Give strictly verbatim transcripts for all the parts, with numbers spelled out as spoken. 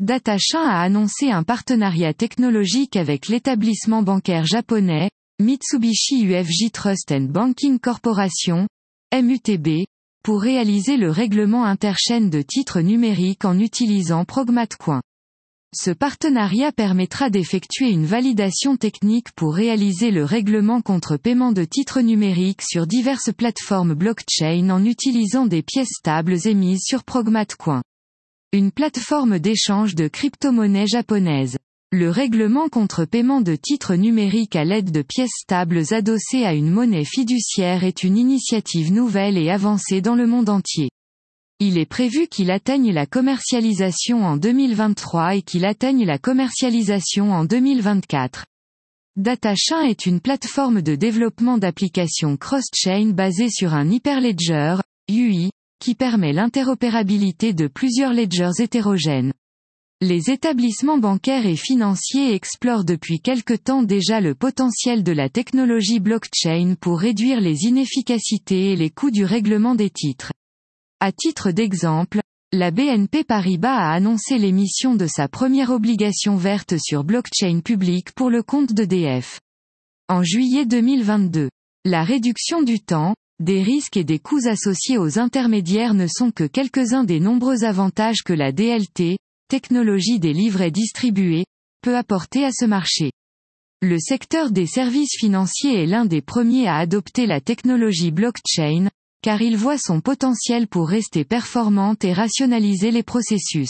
DataChain a annoncé un partenariat technologique avec l'établissement bancaire japonais, Mitsubishi U F J Trust and Banking Corporation, M U T B, pour réaliser le règlement interchaîne de titres numériques en utilisant ProgmatCoin. Ce partenariat permettra d'effectuer une validation technique pour réaliser le règlement contre paiement de titres numériques sur diverses plateformes blockchain en utilisant des pièces stables émises sur ProgmatCoin, une plateforme d'échange de crypto-monnaies japonaise. Le règlement contre paiement de titres numériques à l'aide de pièces stables adossées à une monnaie fiduciaire est une initiative nouvelle et avancée dans le monde entier. Il est prévu qu'il atteigne la commercialisation en deux mille vingt-trois et qu'il atteigne la commercialisation en deux mille vingt-quatre. DataChain est une plateforme de développement d'applications cross-chain basée sur un hyperledger, U I, qui permet l'interopérabilité de plusieurs ledgers hétérogènes. Les établissements bancaires et financiers explorent depuis quelque temps déjà le potentiel de la technologie blockchain pour réduire les inefficacités et les coûts du règlement des titres. À titre d'exemple, la B N P Paribas a annoncé l'émission de sa première obligation verte sur blockchain publique pour le compte d'E D F. En juillet deux mille vingt-deux. La réduction du temps, des risques et des coûts associés aux intermédiaires ne sont que quelques-uns des nombreux avantages que la D L T, technologie des livrets distribués, peut apporter à ce marché. Le secteur des services financiers est l'un des premiers à adopter la technologie blockchain, car il voit son potentiel pour rester performante et rationaliser les processus.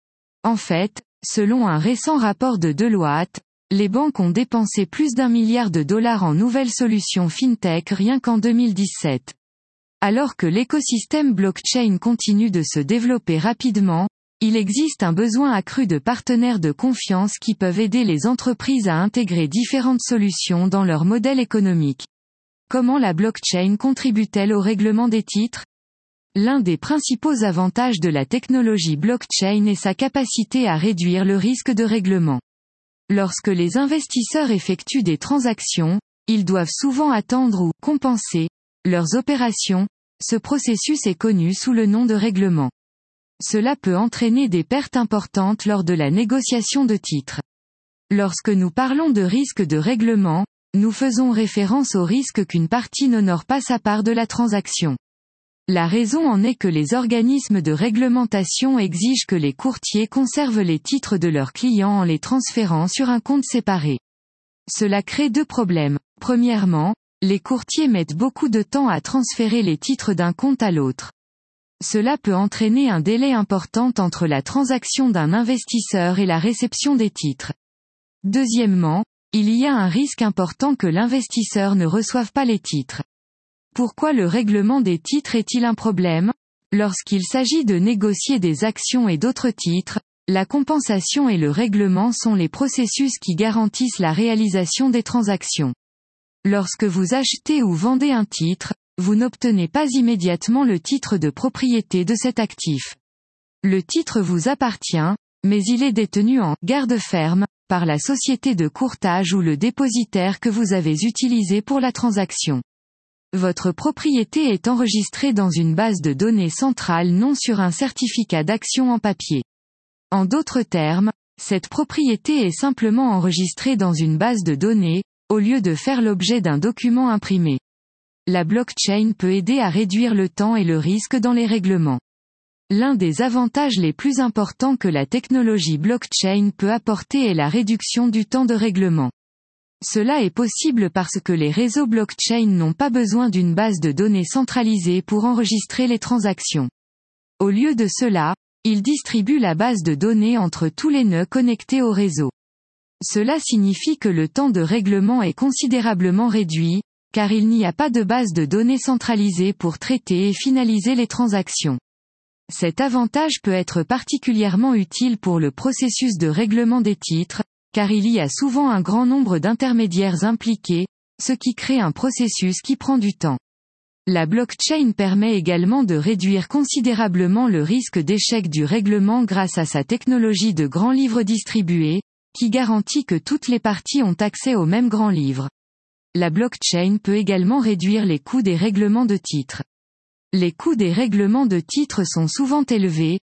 En fait, selon un récent rapport de Deloitte, les banques ont dépensé plus d'un milliard de dollars en nouvelles solutions fintech rien qu'en deux mille dix-sept. Alors que l'écosystème blockchain continue de se développer rapidement, il existe un besoin accru de partenaires de confiance qui peuvent aider les entreprises à intégrer différentes solutions dans leur modèle économique. Comment la blockchain contribue-t-elle au règlement des titres ? L'un des principaux avantages de la technologie blockchain est sa capacité à réduire le risque de règlement. Lorsque les investisseurs effectuent des transactions, ils doivent souvent attendre ou compenser leurs opérations. Ce processus est connu sous le nom de règlement. Cela peut entraîner des pertes importantes lors de la négociation de titres. Lorsque nous parlons de risque de règlement, nous faisons référence au risque qu'une partie n'honore pas sa part de la transaction. La raison en est que les organismes de réglementation exigent que les courtiers conservent les titres de leurs clients en les transférant sur un compte séparé. Cela crée deux problèmes. Premièrement, les courtiers mettent beaucoup de temps à transférer les titres d'un compte à l'autre. Cela peut entraîner un délai important entre la transaction d'un investisseur et la réception des titres. Deuxièmement, il y a un risque important que l'investisseur ne reçoive pas les titres. Pourquoi le règlement des titres est-il un problème ? Lorsqu'il s'agit de négocier des actions et d'autres titres, la compensation et le règlement sont les processus qui garantissent la réalisation des transactions. Lorsque vous achetez ou vendez un titre, vous n'obtenez pas immédiatement le titre de propriété de cet actif. Le titre vous appartient, mais il est détenu en garde ferme par la société de courtage ou le dépositaire que vous avez utilisé pour la transaction. Votre propriété est enregistrée dans une base de données centrale, non sur un certificat d'action en papier. En d'autres termes, cette propriété est simplement enregistrée dans une base de données, au lieu de faire l'objet d'un document imprimé. La blockchain peut aider à réduire le temps et le risque dans les règlements. L'un des avantages les plus importants que la technologie blockchain peut apporter est la réduction du temps de règlement. Cela est possible parce que les réseaux blockchain n'ont pas besoin d'une base de données centralisée pour enregistrer les transactions. Au lieu de cela, ils distribuent la base de données entre tous les nœuds connectés au réseau. Cela signifie que le temps de règlement est considérablement réduit, car il n'y a pas de base de données centralisée pour traiter et finaliser les transactions. Cet avantage peut être particulièrement utile pour le processus de règlement des titres, car il y a souvent un grand nombre d'intermédiaires impliqués, ce qui crée un processus qui prend du temps. La blockchain permet également de réduire considérablement le risque d'échec du règlement grâce à sa technologie de grand livre distribué, qui garantit que toutes les parties ont accès au même grand livre. La blockchain peut également réduire les coûts des règlements de titres. Les coûts des règlements de titres sont souvent élevés,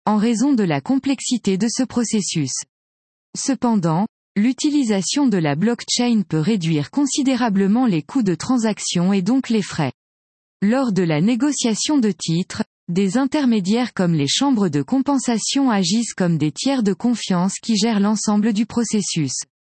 en raison de la complexité de ce processus. Cependant, l'utilisation de la blockchain peut réduire considérablement les coûts de transaction et donc les frais. Lors de la négociation de titres, des intermédiaires comme les chambres de compensation agissent comme des tiers de confiance qui gèrent l'ensemble du processus.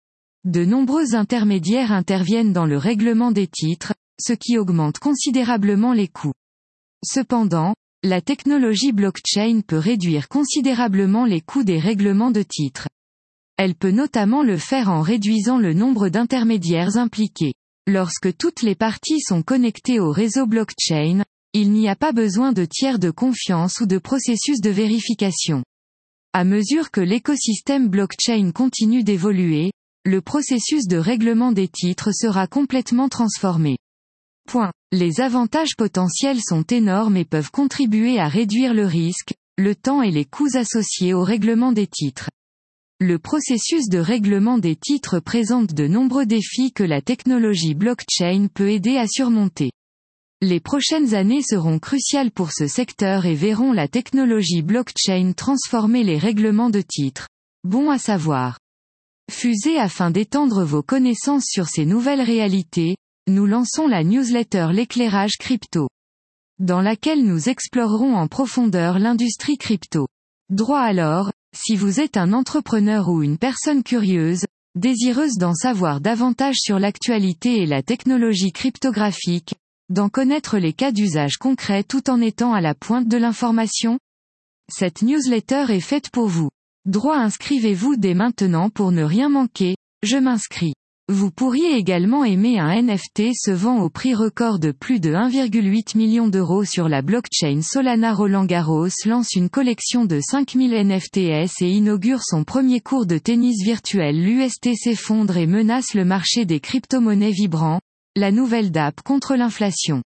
De nombreux intermédiaires interviennent dans le règlement des titres, ce qui augmente considérablement les coûts. Cependant, la technologie blockchain peut réduire considérablement les coûts des règlements de titres. Elle peut notamment le faire en réduisant le nombre d'intermédiaires impliqués. Lorsque toutes les parties sont connectées au réseau blockchain, il n'y a pas besoin de tiers de confiance ou de processus de vérification. À mesure que l'écosystème blockchain continue d'évoluer, le processus de règlement des titres sera complètement transformé. Point. Les avantages potentiels sont énormes et peuvent contribuer à réduire le risque, le temps et les coûts associés au règlement des titres. Le processus de règlement des titres présente de nombreux défis que la technologie blockchain peut aider à surmonter. Les prochaines années seront cruciales pour ce secteur et verront la technologie blockchain transformer les règlements de titres. Bon à savoir. Fusez afin d'étendre vos connaissances sur ces nouvelles réalités, nous lançons la newsletter L'éclairage crypto, dans laquelle nous explorerons en profondeur l'industrie crypto. Droit alors, si vous êtes un entrepreneur ou une personne curieuse, désireuse d'en savoir davantage sur l'actualité et la technologie cryptographique, d'en connaître les cas d'usage concrets tout en étant à la pointe de l'information? Cette newsletter est faite pour vous. Droit inscrivez-vous dès maintenant pour ne rien manquer, je m'inscris. Vous pourriez également aimer un N F T se vend au prix record de plus de un virgule huit million d'euros sur la blockchain Solana. Roland Garros lance une collection de cinq mille N F T S et inaugure son premier court de tennis virtuel. L'U S T s'effondre et menace le marché des crypto-monnaies vibrant, la nouvelle D A P contre l'inflation.